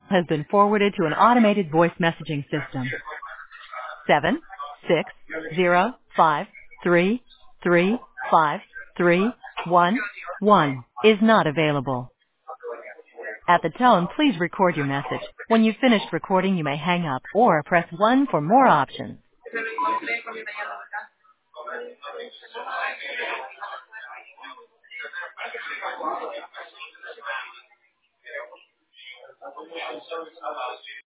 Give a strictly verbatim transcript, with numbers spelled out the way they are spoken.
has been forwarded to an automated voice messaging system. Seven six zero five three three five three one one is not available. At the tone, please record your message. When you've finished recording, you may hang up or press one for more options.